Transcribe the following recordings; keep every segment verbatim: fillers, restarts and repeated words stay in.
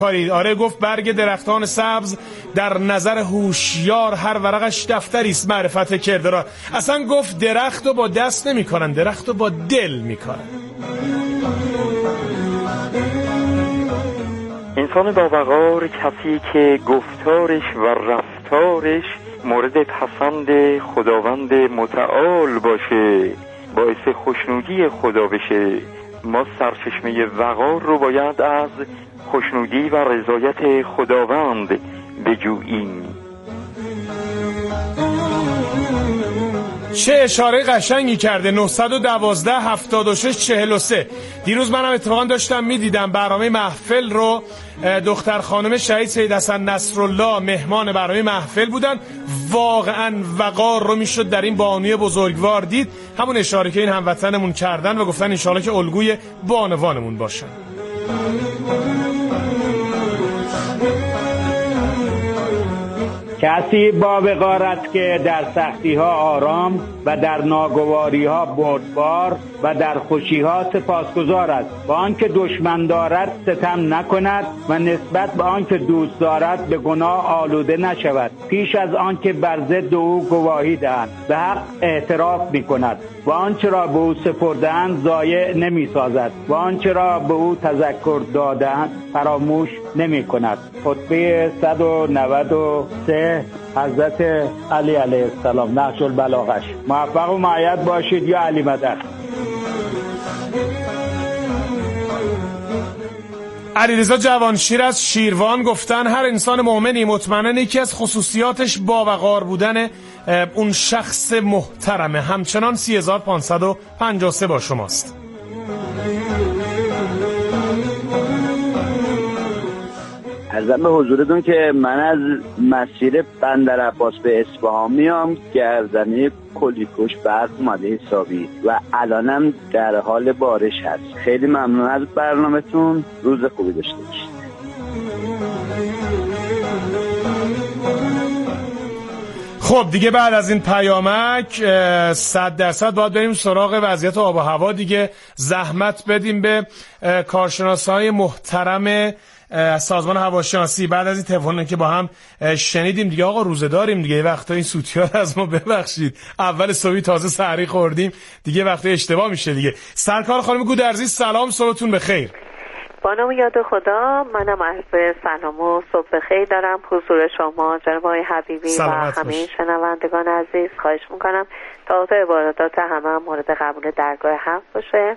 آره گفت برگ درختان سبز در نظر هوشیار هر ورقش دفتری است معرفت کردار. اصلا گفت درخت رو با دست نمی کنن، درخت رو با دل می کنن. انسان با وقار کسی که گفتارش و رفتارش مورد پسند خداوند متعال باشه، باعث خوشنودی خدا بشه. ما سرچشمه وقار رو باید از خوشنودی و رضایت خداوند بجوییم. چه اشاره قشنگی کرده. نهصد و دوازده هفتاد و شش چهل و سه. دیروز منم اتفاقا داشتم میدیدم برنامه محفل رو. دختر خانم شهید سید حسن نصرالله مهمان برنامه محفل بودن. واقعا وقار رو میشد در این بانوی بزرگوار دید. همون اشاره که این هموطنمون کردن و گفتن انشالله که الگوی بانوانمون باشن. کسی با وقارت که در سختی ها آرام و در ناگواری ها بردبار و در خوشی ها سپاسگزار است. با آنکه دشمن دارد ستم نکند و نسبت به آنکه دوست دارد به گناه آلوده نشود. پیش از آنکه بر ضد او گواهی دهند به حق اعتراف می کند و آنچه را به او سپرده‌اند ضایع نمی سازد و آنچه را به او تذکر داده‌اند فراموش نمی کند. خطبه صد و نود و سه حضرت علی علیه السلام، نهج البلاغش. موفق و معید باشید یا علی مدد. علیرضا جوانشیر از شیروان گفتن هر انسان مؤمنی مطمئناً یکی از خصوصیاتش با وقار بودن اون شخص محترمه. همچنان سه هزار و پانصد و پنجاه و سه با شماست. عرضم به حضورتون که من از مسیر بندرعباس به اصفهان میام، گردنه کلیکوش برق اومده حسابی و الانم در حال بارش هست. خیلی ممنون از برنامه‌تون، روز خوبی داشته باشید. خب دیگه بعد از این پیامک صد درصد باید بریم سراغ وضعیت آب و هوا دیگه. زحمت بدیم به کارشناسای محترم سازمان هواشناسی. بعد از این تلفنی که با هم شنیدیم دیگه آقا روزه داریم دیگه، وقتا این سوتی‌ها از ما ببخشید، اول صبحی تازه سحری خوردیم دیگه، وقتا اشتباه میشه دیگه. سرکار خانم گودرزی سلام، صبحتون بخیر. با نام یاد خدا، منم عرض سلام و صبح بخیر دارم حضور شما جناب آقای حبیبی و همه شنوندگان عزیز. خواهش میکنم تا عبادات همه مورد قبول درگاه حق باشه.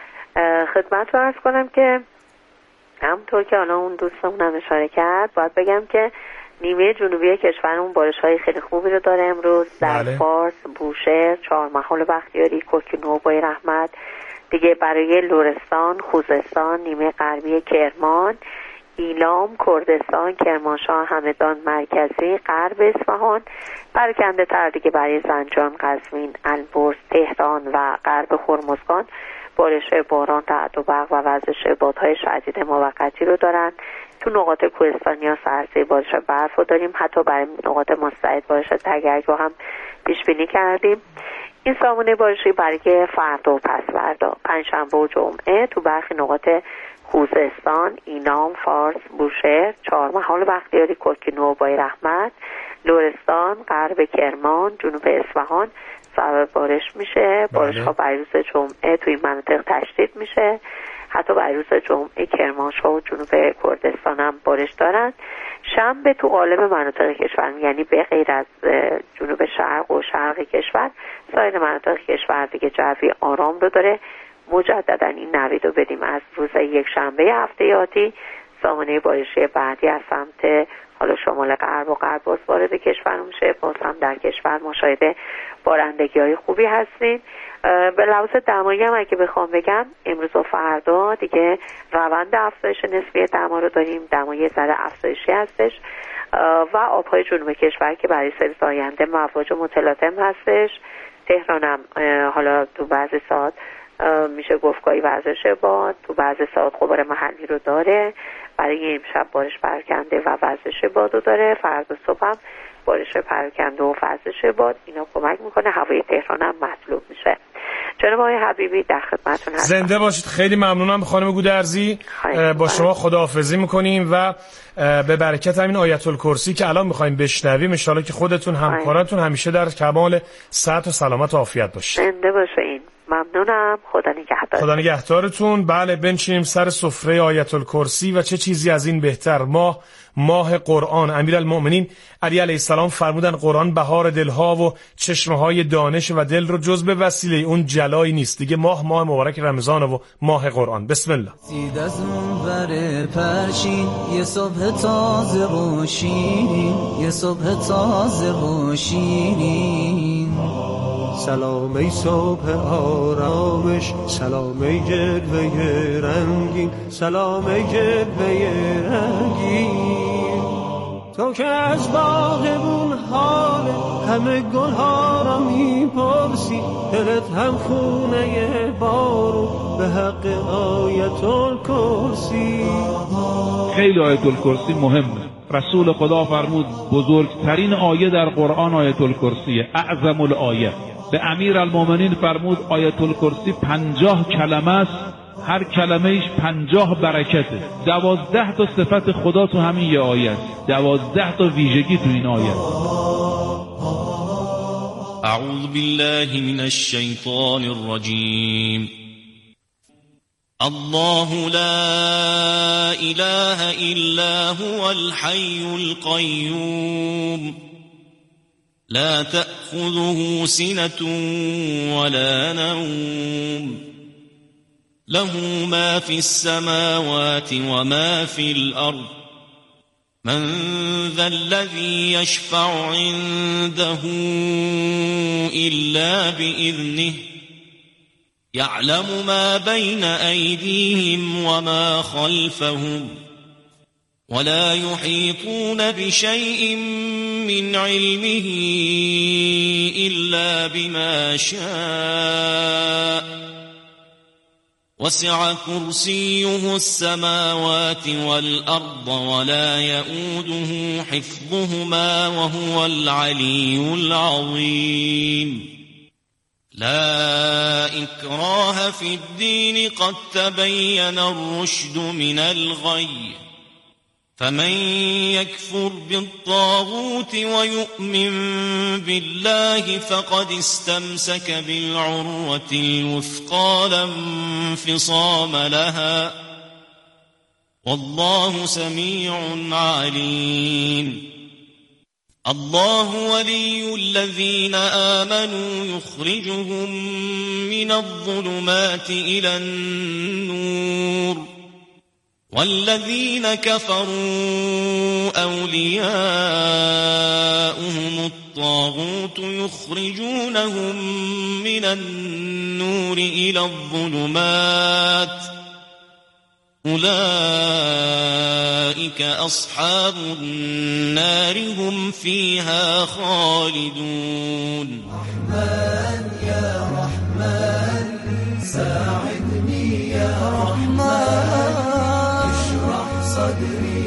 خدمت رو عرض کنم که همونطور که حالا اون دوستمون هم اشاره کرد، باید بگم که نیمه جنوبی کشورمون بارش‌های خیلی خوبی رو داره امروز. در بله. فارس، بوشهر، چهارمحال بختیاری، کوکنو، بای رحمت، دیگه برای لرستان، خوزستان، نیمه غربی کرمان، ایلام، کردستان، کرمانشاه، همدان مرکزی، غرب اصفهان، پراکنده تر دیگه برای زنجان، قزوین، البرز، تهران و غرب هرمزگان بارش باران، رعد و برق و وزش بادهای شدید موقتی رو دارن. تو نقاط کوهستانی ها سرسه بارش برف رو داریم. حتی برای نقاط مستعد بارش تگرگ رو هم پیش بینی کردیم. این سامانه بارشی برای فردا و پس فردا، پنجشنبه و جمعه تو برخی نقاط خوزستان، اینام، فارس، بوشهر، چهارمحال بختیاری، کوکنو، بای رحمت، لرستان، غرب کرمان، جنوب اصفهان سبب بارش میشه. بارش ها برای روز جمعه توی مناطق تشدید میشه. حتی برای روز جمعه کرمانشاه و جنوب کردستان هم بارش دارن. شنبه تو غالب مناطق کشور، یعنی به غیر از جنوب شرق و شرق کشور، سایر مناطق کشور دیگه جوی آرام رو داره. مجددا این نوید رو بدیم از روز یک شنبه هفته آتی سامانه بارشی بعدی از سمت حالا شمال غرب و غرب باز وارد کشور میشه. باز هم در کشور مشاهده بارندگی های خوبی هستین. به لحاظ دمایی هم اگه بخوام بگم امروز و فردا دیگه روند افزایش نسبی دما رو داریم. دمای ذره افزایشی هستش و آبهای جنوب کشور که برای سه روز آینده مواج متلاطم هستش. تهران هم حالا تو بعضی ساعت میشه گفت گاهی وزش باد، تو بعضی ساعت غبار محلی رو داره. برای امشب بارش پراکنده و وزش باد رو داره. فردا صبح هم بارش پراکنده و وزش باد، اینا کمک میکنه هوای تهران هم مطلوب میشه. جناب آقای حبیبی در خدمتتون هستم. زنده باشید. خیلی ممنونم خانم گودرزی. با شما خداحافظی میکنیم و به برکت همین آیت الکرسی که الان میخوایم بشنویم ان شاءالله که خودتون همکاراتون همیشه در کمال صحت و سلامت و عافیت باشید. زنده باشین. ممنونم. خدا نگهدار. خدا نگهدارتون. بله، بنشینیم سر سفره آیت الکرسی و چه چیزی از این بهتر. ماه ماه قرآن. امیرالمؤمنین علی علیه السلام فرمودن قرآن بهار دلها و چشمهای دانش و دل رو جز به وسیله اون جلایی نیست. دیگه ماه ماه مبارک رمضان و ماه قرآن. بسم الله. سید از منور پرشین یه صبح تازه و شیرین، یه صبح تازه و شیرین. سلام ای صبح آرامش، سلام ای جلوه رنگین، سلام ای جلوه رنگین. تو که از باغبون حال همه گلها را میپرسی، دلت هم خونه بارو به حق آیت الکرسی. خیلی آیت الکرسی مهمه. رسول خدا فرمود بزرگترین آیه در قرآن آیت الکرسیه، اعظم الآیه. به امیرالمومنین فرمود آیت الکرسی پنجاه کلمه است، هر کلمه ایش پنجاه برکته. دوازده تا صفت خدا تو همین یه آیه است، دوازده تا ویژگی تو این آیه است. اعوذ بالله من الشیطان الرجیم. الله لا اله الا هو الحي القيوم لا تأخذه سنة ولا نوم له ما في السماوات وما في الأرض من ذا الذي يشفع عنده إلا بإذنه يعلم ما بين أيديهم وما خلفهم ولا يحيطون بشيء من علمه إلا بما شاء وسع كرسيه السماوات والأرض ولا يؤوده حفظهما وهو العلي العظيم. لا إكراه في الدين قد تبين الرشد من الغي فمن يكفر بالطاغوت ويؤمن بالله فقد استمسك بالعروة الوثقى لا انفصام لها والله سميع عليم. الله ولي الذين آمنوا يخرجهم من الظلمات إلى النور والذين كفروا أولياؤهم الطاغوت يخرجونهم من النور إلى الظلمات أولئك أصحاب النار هم فيها خالدون. رحمن يا رحمن ساعدني يا رحمن اشرح صدري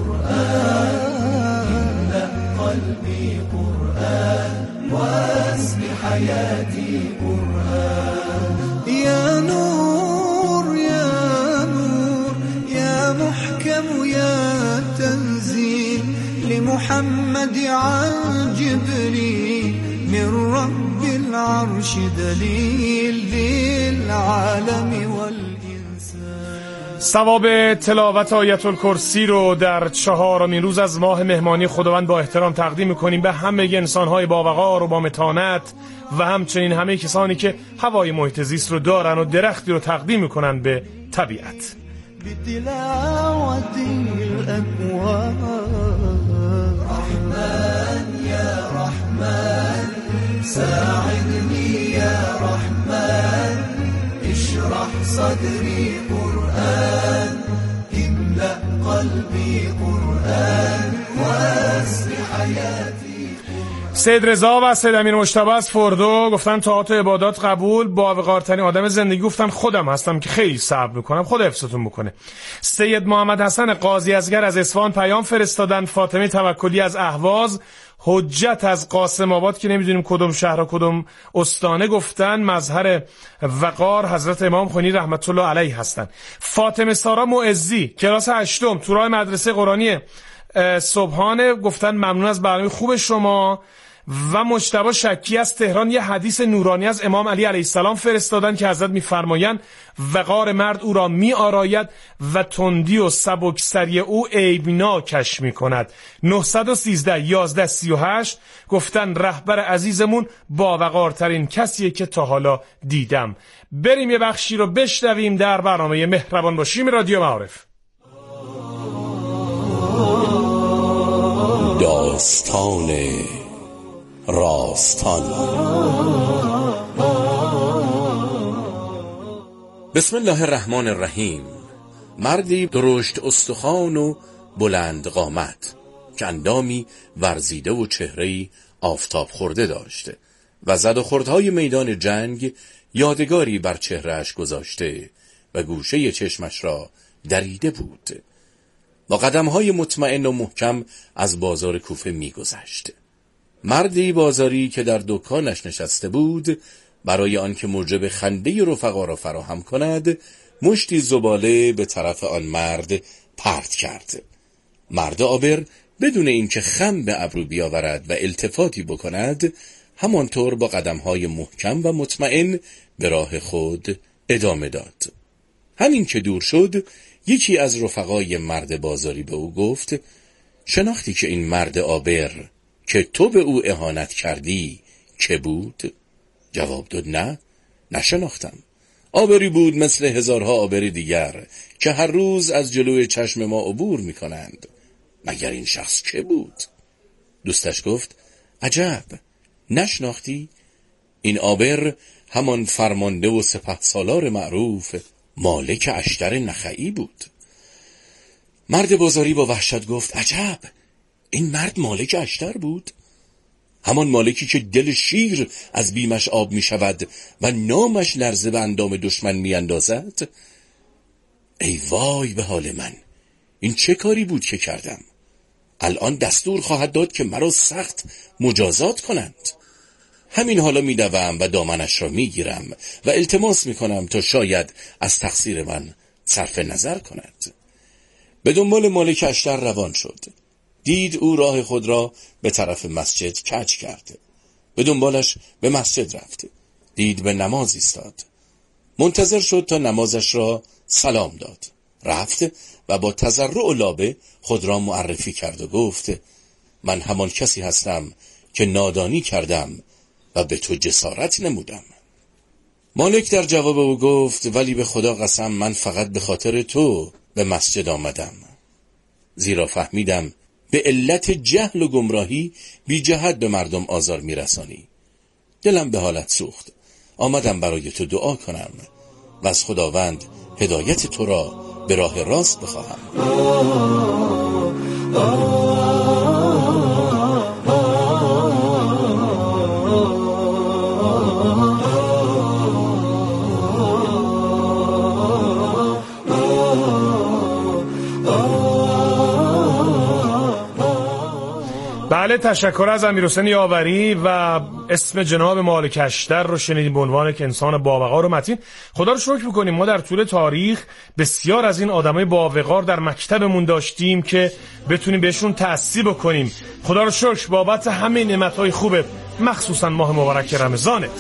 قرآن املأ قلبي قرآن واسق حياتي قرآن. يا نور يا نور يا محكم يا تنزيل لمحمد عن جبريل من رب العرش دلیل للعالم والانسان. ثواب تلاوت آیت الکرسی رو در چهارمین روز از ماه مهمانی خداوند با احترام تقدیم میکنیم به همه انسان‌های با وقار و با متانت و همچنین همه کسانی که هوای محیط زیست رو دارن و درختی رو تقدیم میکنن به طبیعت. بتلاوة الأكوان رحمن يا رحمن ساعدني يا رحمن اشرح صدري قرآن املأ قلبي قرآن واسع حياتي. سید رضا و سید امیر مجتبی از فردو گفتن طاعات و عبادات قبول. با وقارترین آدم زندگی گفتن خودم هستم که خیلی صبر میکنم، خدا حفظتون بکنه. سید محمد حسن قاضی ازگر از اصفهان پیام فرستادن. فاطمه توکلی از اهواز. حجت از قاسم آباد که نمیدونیم کدوم شهر و کدوم استانه گفتن مظهر وقار حضرت امام خمینی رحمت الله علیه هستن. فاطمه سارا معزی کلاس هشتم تو راه مدرسه قرآنی صبحانه گفتن ممنون از برنامه خوب شما. و مجتبی شکی از تهران یه حدیث نورانی از امام علی علیه السلام فرستادن که حضرت می‌فرمایند وقار مرد او را می‌آراید و تندی و سبکسری او عیبناکش می‌کند. نهصد و سیزده یازده سی و هشت گفتن رهبر عزیزمون با وقارترین کسیه که تا حالا دیدم. بریم یه بخشی رو بشنویم در برنامه مهربان باشیم رادیو معارف. داستان راستان. بسم الله الرحمن الرحیم. مردی درشت استخوان و بلند قامت که اندامی ورزیده و چهره‌ای آفتاب خورده داشته و زد و خوردهای میدان جنگ یادگاری بر چهرهش گذاشته و گوشه چشمش را دریده بود. با قدمهای مطمئن و محکم از بازار کوفه می‌گذشت. مردی بازاری که در دکانش نشسته بود برای آنکه موجب خنده رفقا را فراهم کند مشتی زباله به طرف آن مرد پرت کرد. مرد آبر بدون اینکه خم به ابرو بیاورد و التفاتی بکند همانطور با قدمهای محکم و مطمئن به راه خود ادامه داد. همین که دور شد یکی از رفقای مرد بازاری به او گفت شناختی که این مرد آبر که تو به او اهانت کردی که بود؟ جواب داد نه، نشناختم. آبری بود مثل هزارها آبر دیگر که هر روز از جلوی چشم ما عبور می کنند. مگر این شخص که بود؟ دوستش گفت عجب، نشناختی؟ این آبر همان فرمانده و سپهسالار معروف مالک اشتر نخعی بود. مرد بازاری با وحشت گفت عجب، این مرد مالک اشتر بود؟ همان مالکی که دل شیر از بیمش آب می شود و نامش لرزه به اندام دشمن می اندازد؟ ای وای به حال من، این چه کاری بود که کردم؟ الان دستور خواهد داد که مرا سخت مجازات کنند. همین حالا می دوم و دامنش را می گیرم و التماس می کنم تا شاید از تقصیر من صرف نظر کند. به دنبال مالک اشتر روان شد. دید او راه خود را به طرف مسجد کج کرده. به دنبالش به مسجد رفت. دید به نماز ایستاد. منتظر شد تا نمازش را سلام داد. رفت و با تضرع و لابه خود را معرفی کرد و گفت من همان کسی هستم که نادانی کردم و به تو جسارت نمودم. مالک در جواب او گفت ولی به خدا قسم من فقط به خاطر تو به مسجد آمدم، زیرا فهمیدم به علت جهل و گمراهی بی جهت به مردم آزار میرسانی. دلم به حالت سوخت. آمدم برای تو دعا کنم و از خداوند هدایت تو را به راه راست بخواهم. بله، تشکر از امیرحسین یاوری و اسم جناب مالک اشتر رو شنیدیم به عنوان که انسان باوقار و متین. خدا رو شکر میکنیم ما در طول تاریخ بسیار از این آدمای باوقار در مکتبمون داشتیم که بتونیم بهشون تأسی بکنیم. خدا رو شکر بابت همه نعمتهای خوبه، مخصوصا ماه مبارک رمضانت.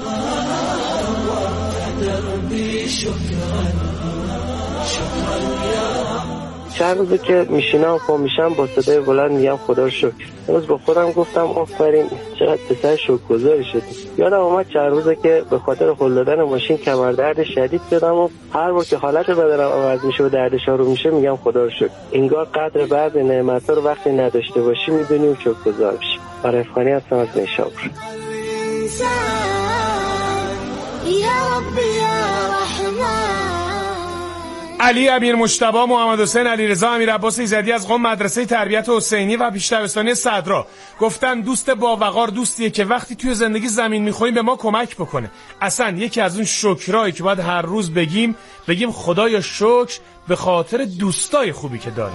چند روزه که میشینم و میشم با صدای بلند میگم خدا رو شکر. امروز با خودم گفتم آفرین، چقدر پسر شکرگزاری شدی. یادم اومد چند روزه که به خاطر هل دادن ماشین کمردرد شدید شدم و هر بار که حالت بدنم عوض میشه و دردش رو میشه میگم خدا رو شکر. انگار قدر بعضی نعمت‌ها رو وقتی نداشته باشی میدونی و شکرگزار میشی. برای افغانی هستم از نیشابور. علی امیر مجتبی، محمد حسین علیرضا، امیر عباس ایزدی از قم، مدرسه تربیت حسینی و پیش دبستانی صدرا گفتن دوست با وقار دوستیه که وقتی توی زندگی زمین میخوریم به ما کمک بکنه. اصلا یکی از اون شکرایی که باید هر روز بگیم بگیم خدایا شکر به خاطر دوستای خوبی که داریم.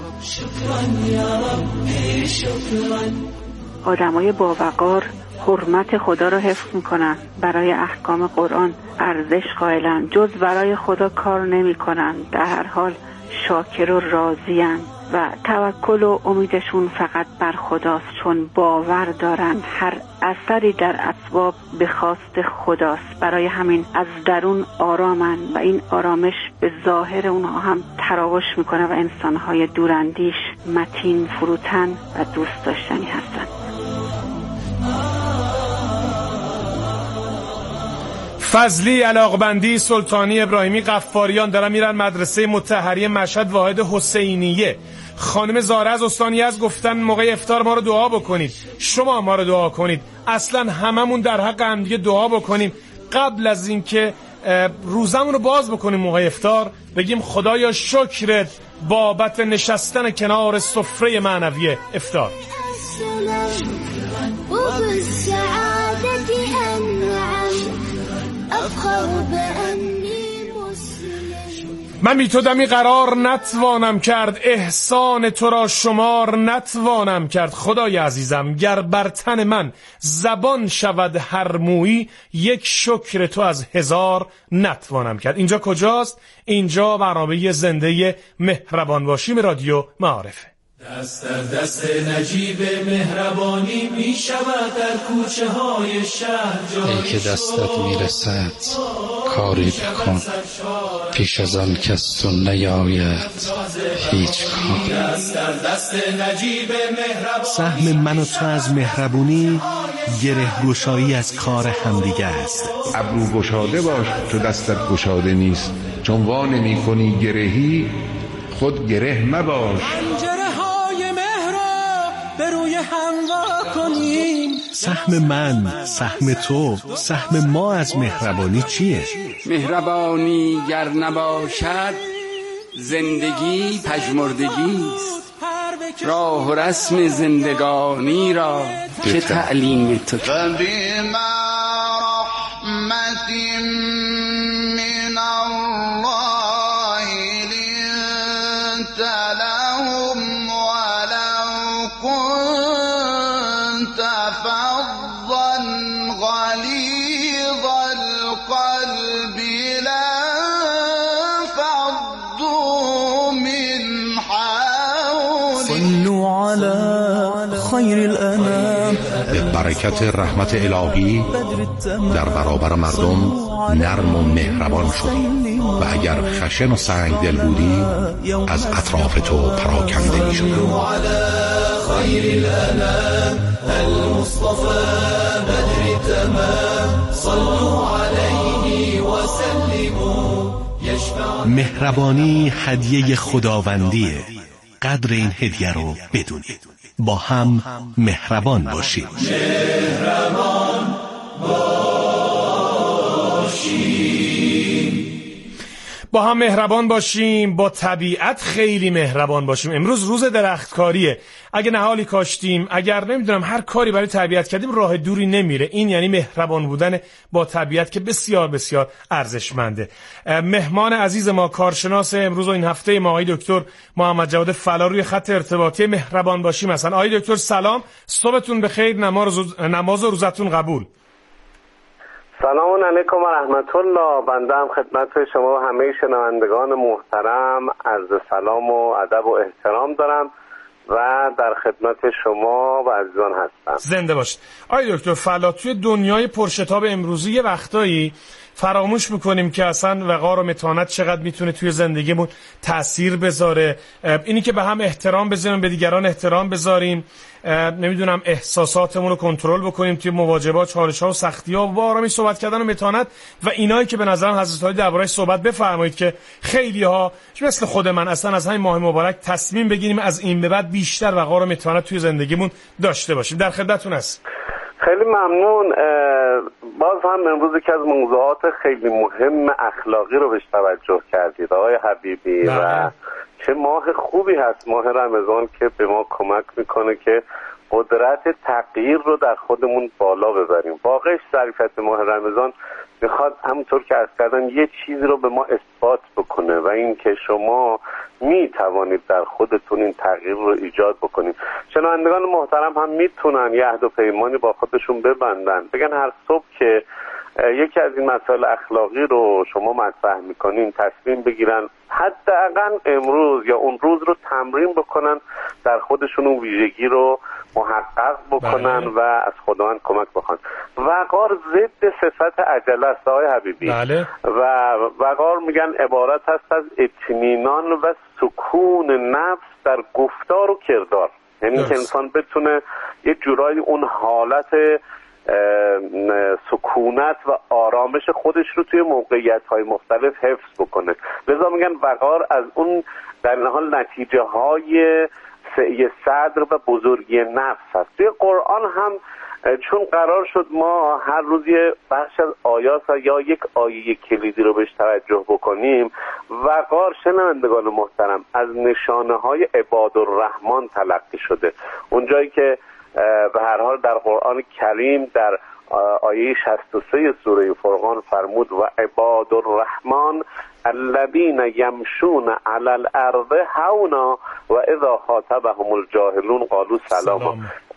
آدمای با وقار حرمت خدا رو حفظ میکنن، برای احکام قرآن ارزش قائلن، جز برای خدا کار نمیکنن، در هر حال شاکر و راضین و توکل و امیدشون فقط بر خداست، چون باور دارن هر اثری در اسباب به خواست خداست. برای همین از درون آرامن و این آرامش به ظاهر اونها هم تراوش میکنه و انسانهای دوراندیش، متین، فروتن و دوست داشتنی هستن. فضلی، علاقبندی، سلطانی، ابراهیمی، غفاریان دارن میرن مدرسه مطهری مشهد واحد حسینیه. خانم زاره از استان یزد گفتن موقع افطار ما رو دعا بکنید، شما ما رو دعا کنید، اصلا هممون در حق هم دیگه دعا بکنیم. قبل از اینکه روزمون رو باز بکنیم موقع افطار بگیم خدایا شکرت بابت نشستن کنار سفره معنوی افطار. من بی تو دمی قرار نتوانم کرد، احسان تو را شمار نتوانم کرد. خدای عزیزم گر بر تن من زبان شود هر مویی، یک شکر تو از هزار نتوانم کرد. اینجا کجاست؟ اینجا برنامه زنده مهربان باشیم رادیو معارفه. دست در دست نجیب مهربانی می شود در کوچه های شهر جای. ای که دستت می رسد کاری بکن، پیش از آن کس تو نیاید هیچ کار. دست در دست نجیب مهربانی. سهم من و تو از مهربونی گره گشایی از کار همدیگه است. ابرو گشاده باش تو دستت گشاده نیست، چون وا نمی کنی گرهی خود گره مباش. به روی هم وا کنیم. سهم من، سهم تو، سهم ما از مهربانی چیه؟ مهربانی گر نباشد زندگی پژمردگیست، راه و رسم زندگانی را که تعلیم تو. فبما رحمت من الله لنت لهم كنت فظا غليظ القلب لانفضوا من حولك. صلوا على خير الأنام. به برکت رحمت الهی در برابر مردم نرم و مهربان شدی و اگر خشن و سنگ دل بودی از اطراف تو پراکنده می شدی. خير الأنام المصطفى بدر التمام صلوا عليه وسلموا يشفع. مهربانی هدیه خداوندیه، قدر این هدیه رو بدونید. با هم مهربان باشید. مهربان باشیم. با هم مهربان باشیم، با طبیعت خیلی مهربان باشیم. امروز روز درختکاریه. اگه نهالی کاشتیم، اگر نمیدونم هر کاری برای طبیعت کردیم، راه دوری نمیره. این یعنی مهربان بودن با طبیعت که بسیار بسیار ارزشمنده. مهمان عزیز ما، کارشناس امروز و این هفته ما، آقای دکتر محمد جواد فلا روی خط ارتباطی مهربان باشیم هستن. آقای دکتر سلام، صبحتون بخیر، نماز و روزتون قبول. سلام علیکم و رحمت الله. بنده هم خدمت شما و همه شنوندگان محترم عرض سلام و ادب و احترام دارم و در خدمت شما و عزیزان هستم. زنده باشید. آقای دکتر فلا، توی دنیای پرشتاب امروزی یه وقتایی فراموش میکنیم که اصلا وقار و متانت چقدر میتونه توی زندگیمون تأثیر بذاره. اینی که به هم احترام بذاریم، به دیگران احترام بذاریم، نمیدونم احساساتمون رو کنترل بکنیم توی مواجهات، چالش‌ها و سختی‌ها، و با آرامی صحبت کردن و متانت و اینایی که به نظرم حضرت علی درباره‌اش صحبت بفرمایید که خیلی‌ها مثل خود من اصلا از همین ماه مبارک تصمیم بگیریم از این به بعد بیشتر وقار و متانت توی زندگیمون داشته باشیم. در خدمتتون هستم. خیلی ممنون. باز هم امروز که از موضوعات خیلی مهم اخلاقی رو بهش توجه کردید آقای حبیبی و چه ماه خوبی هست ماه رمضان که به ما کمک میکنه که قدرت تغییر رو در خودمون بالا ببریم. واقعش ظریفیت ماه رمضان میخواد همونطور که عرض کردم یه چیزی رو به ما اثبات بکنه و این که شما میتوانید در خودتون این تغییر رو ایجاد بکنید. شنوندگان محترم هم میتونن یه عهد و پیمانی با خودشون ببندن، بگن هر صبح که یکی از این مسائل اخلاقی رو شما مطرح میکنین تصمیم بگیرن حداقل امروز یا اون روز رو تمرین بکنن در خودشون اون ویژگی رو محقق بکنن بله. و از خداوند کمک بخوان. وقار ضد صفت عجله است آقای حبیبی بله. و وقار میگن عبارت هست از اطمینان و سکون نفس در گفتار و کردار، یعنی که انسان بتونه یه جورایی اون حالت سکونت و آرامش خودش رو توی موقعیت‌های مختلف حفظ بکنه. لذا میگن وقار از اون در این حال نتیجه های سعی صدر و بزرگی نفس هست. توی قرآن هم چون قرار شد ما هر روز یه بخش از آیات یا یک آیه کلیدی رو بهش توجه بکنیم، وقار شنوندگان محترم از نشانه های عباد الرحمن تلقی شده. اونجایی که به هر حال در قرآن کریم در آیه شصت و سه سوره فرقان فرمود و عباد الرحمن الذین یمشون علی الارض هونا و اذا خاطبهم الجاهلون قالوا سلاما.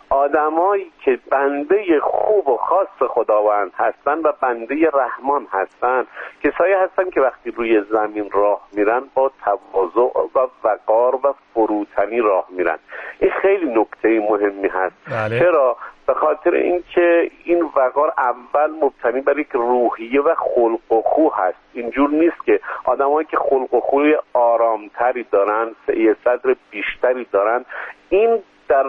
آدمایی که بنده خوب و خاص خداوند هستن و بنده رحمان هستن کسایی هستن که وقتی روی زمین راه میرن با تواضع و وقار و فروتنی راه میرن. این خیلی نکته مهمی هست. بله. چرا؟ به خاطر اینکه این وقار اول مبتنی بر یک روحیه و خلق و خو هست. اینجور نیست که آدمایی که خلق و خوی آرامتری دارن، سعی صدر بیشتری دارن، این در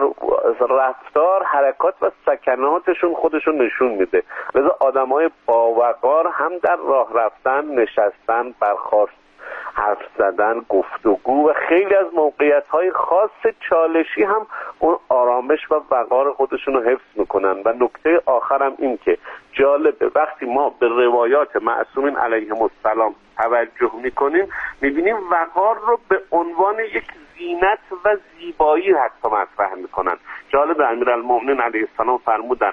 رفتار حرکات و سکناتشون خودشون نشون میده. لذا آدمای با وقار هم در راه رفتن، نشستن، برخاست، حرف زدن، گفتگو و خیلی از موقعیت‌های خاص چالشی هم اون آرامش و وقار خودشون رو حفظ میکنن. و نکته آخرم این که جالبه وقتی ما به روایات معصومین علیهم السلام توجه میکنیم میبینیم وقار رو به عنوان یک زینت و زیبایی حتی مطرح میکنن. جالب امیرالمومنین علیه السلام فرمودن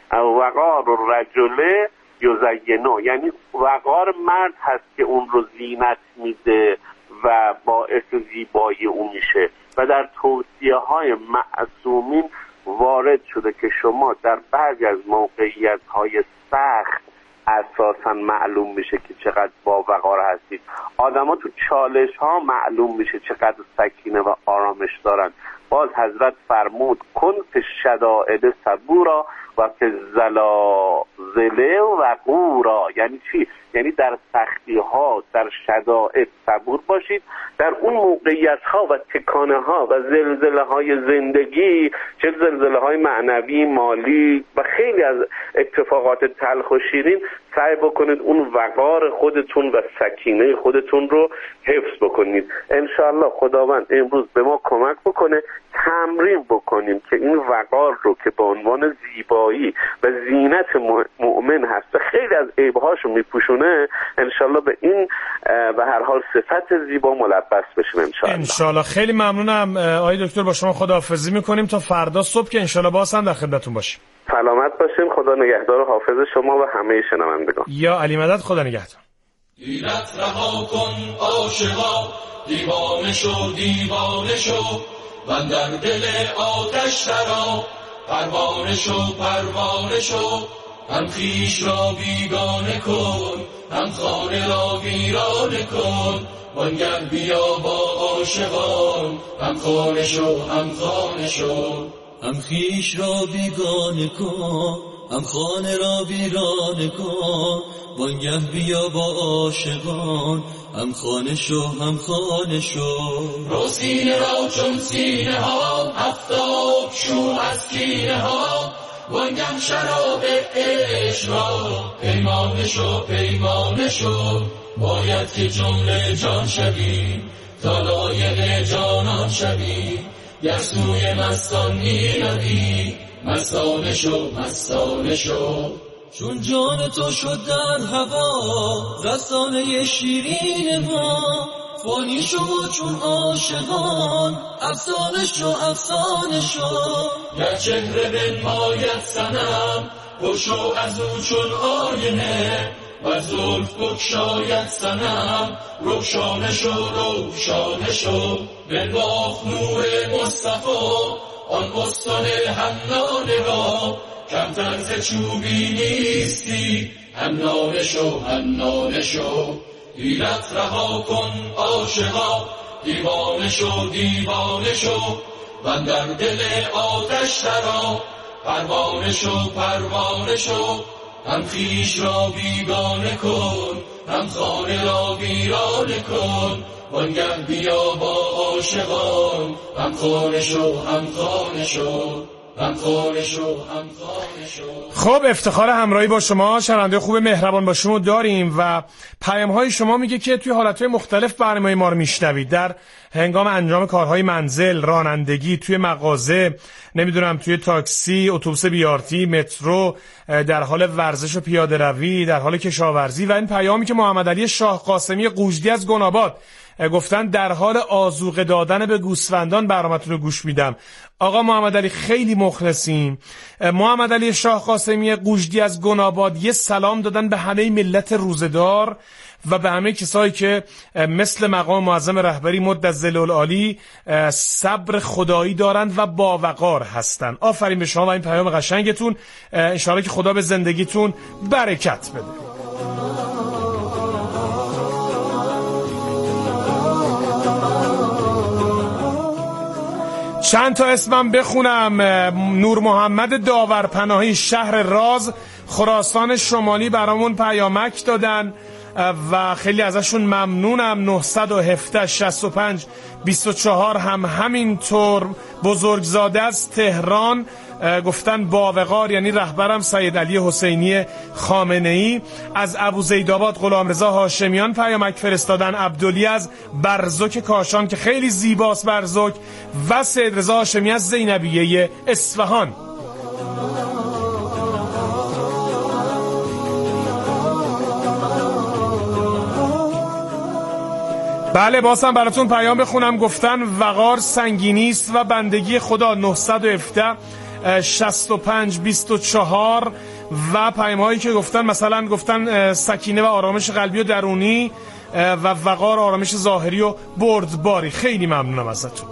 وقار الرجل یزینو، یعنی وقار مرد هست که اون رو زینت میده و باعث زیبایی اون میشه. و در توصیه های معصومین وارد شده که شما در بعضی از موقعیت های سخت اساسا معلوم میشه که چقدر با وقار هستید. آدما تو چالش ها معلوم میشه چقدر سکینه و آرامش دارن. باز حضرت فرمود کن فی الشدائد صبورا و فی الزلازل وقورا. یعنی چی؟ یعنی در سختی ها، در شدائد صبور باشید. در اون موقعیت ها و تکانه ها و زلزله های زندگی، چه زلزله های معنوی، مالی و خیلی از اتفاقات تلخ و شیرین، سعی بکنید اون وقار خودتون و سکینه خودتون رو حفظ بکنید. انشاءالله خداوند امروز به ما کمک بکنه تمرین بکنیم که این وقار رو که به عنوان زیبایی و زینت مؤمن هست و خیلی از عیبهاشو میپوشونه، انشاءالله به این به هر حال صفت زیبا ملبس بشیم انشاءالله. انشاءالله. خیلی ممنونم آقای دکتر، با شما خداحافظی میکنیم تا فردا صبح که انشاءالله باز هم در خدمتتون باشیم. سلامت باشیم. خدا نگهدار و حافظ شما و همه شنوندگان. یا علی مدد. خدا نگهدار. دیرت رها کن عاشقا، دیوانه شو دیوانه شو، من در دل آتش درآ، پروانه شو پروانه شو، هم خویش را بیگانه کن، هم خانه را ویرانه کن، وانگه بیا با عاشقان، هم خانه شو هم خانه شو، هم خویش را بیگانه کن، هم خانه را ویرانه کن، وانگه بیا با عاشقان، هم خانه شو هم خانه شو. رو سینه را چون سینه ها، هفتاد شو از کینه ها، وانگه شراب عشق را، پیمانه شو پیمانه شو، باید که جمله جان شوی، تا لایق جانان شوی، گر سوی مستان می روی مستانه شو مستانه شو. چون جان تو شد در هوا رسانه شیرین ما، فانی شو و چون عاشقان افسانه شو افسانه شو. گر چهره بنماید صنم بشو از او چون آینه، و زلف بگشاید صنم روشانه شو روشانه شو. بنواخت نور مصطفی آن بستان حنانه را، کمتر ز چوبی نیستی حنانه شو حنانه شو. حیلت رها کن عاشقا دیوانه شو دیوانه شو، واندر دل آتش درآ پروانه شو پروانه شو. هم خویش را بیگانه کن هم خانه را ویرانه کن، وانگه بیا با عاشقان هم خانه شو هم خانه شو. خب افتخار همراهی با شما شنونده خوب مهربان با شما داریم و پیام های شما میگه که توی حالتهای مختلف برنامه ما رو میشنوید، در هنگام انجام کارهای منزل، رانندگی، توی مغازه، نمیدونم توی تاکسی، اتوبوس بیارتی، مترو، در حال ورزش و پیاده روی، در حال کشاورزی. و این پیامی که محمد علی شاه قاسمی قوژدی از گناباد گفتن در حال آذوقه دادن به گوسفندان برنامه‌تون رو گوش میدم. آقا محمد علی خیلی مخلصیم. محمد علی شاه قاسمی قوژدی از گناباد یه سلام دادن به همه ملت روزدار و به همه کسایی که مثل مقام معظم رهبری مدظل العالی صبر خدایی دارند و باوقار هستند. آفرین به شما و این پیام قشنگتون. ان شاءالله که خدا به زندگیتون برکت بده. چند تا اسمم بخونم. نور محمد داورپناهی شهر راز خراسان شمالی برامون پیامک دادن و خیلی ازشون ممنونم. نه یک هفت شصت و پنج بیست و چهار هم همینطور. بزرگزاده از تهران گفتن باوقار یعنی رهبرم سید علی حسینی خامنه‌ای. از ابوزیدآباد غلامرضا هاشمیان پیامک فرستادن. عبدالی از برزوک کاشان که خیلی زیباست برزوک، و سید رضا هاشمی از زینبیه اصفهان. بله بازم براتون پیام بخونم. گفتن وقار سنگینیست و بندگی خدا. نه یک هفت شصت و پنج بیست و چهار. و پیام هایی که گفتن مثلا گفتن سکینه و آرامش قلبی و درونی و وقار آرامش ظاهری و بردباری. خیلی ممنونم ازتون.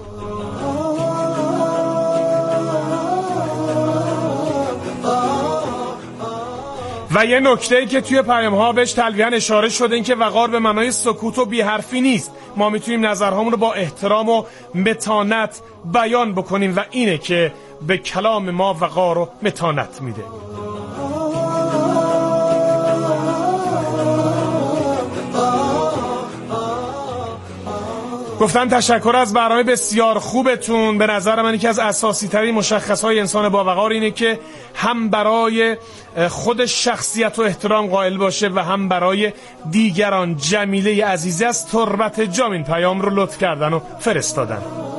و یه نکته‌ای که توی پیام ها بهش تلویحاً اشاره شده این که وقار به معنای سکوت و بی حرفی نیست. ما میتونیم نظرهامون رو با احترام و متانت بیان بکنیم و اینه که به کلام ما وقار و متانت میده. گفتن تشکر از برنامه بسیار خوبتون. به نظر من یکی از اساسی ترین مشخصهای انسان با وقار اینه که هم برای خود شخصیت و احترام قائل باشه و هم برای دیگران. جمیله عزیزی از تربت جام این پیام رو لطف کردن و فرستادن.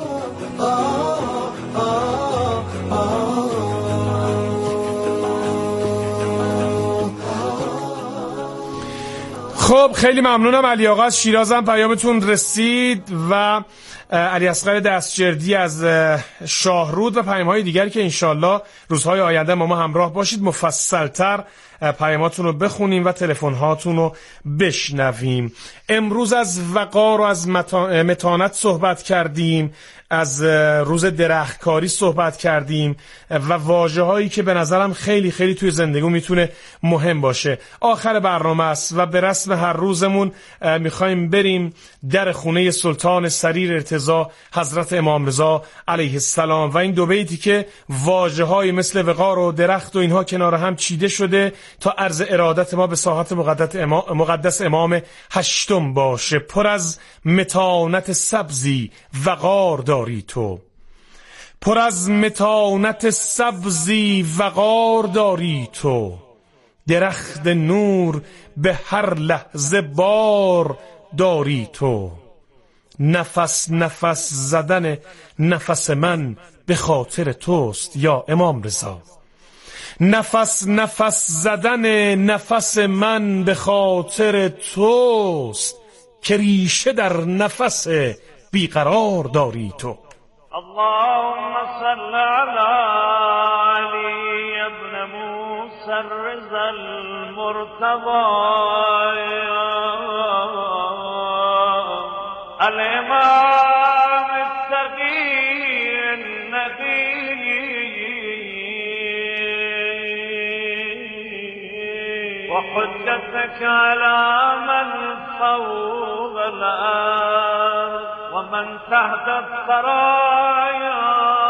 خب خیلی ممنونم. علی آقا از شیرازم پیامتون رسید و علی اصغر دستجردی از شاهرود و پیام‌های دیگر که انشالله روزهای آینده ما, ما همراه باشید مفصلتر پیاماتون رو بخونیم و تلفن‌هاتون رو بشنویم. امروز از وقار و از متانت صحبت کردیم، از روز درختکاری صحبت کردیم و واژه‌هایی که به نظرم خیلی خیلی توی زندگی میتونه مهم باشه. آخر برنامه است و به رسم هر روزمون میخوایم بریم در خونه سلطان سریر ارتضا حضرت امام رضا علیه السلام و این دو بیتی که واژه‌های مثل وقار و درخت و اینها کنار هم چیده شده تا عرض ارادت ما به ساحت مقدس امام, مقدس امام هشتم باشه. پر از متانت سبزی وقار داری تو، پر از متانت سبزی وقار داری تو، درخت نور به هر لحظه بار داری تو. نفس نفس زدن نفس من به خاطر توست یا امام رضا. نفس نفس زدن نفس من به خاطر توست که ریشه در نفس بیقرار داری تو. اللهم صل على علي ابن موسى الرضا المرتضى الإمام التقي النبي وحجتك على من فوق الأرض ومن تحت الثرايا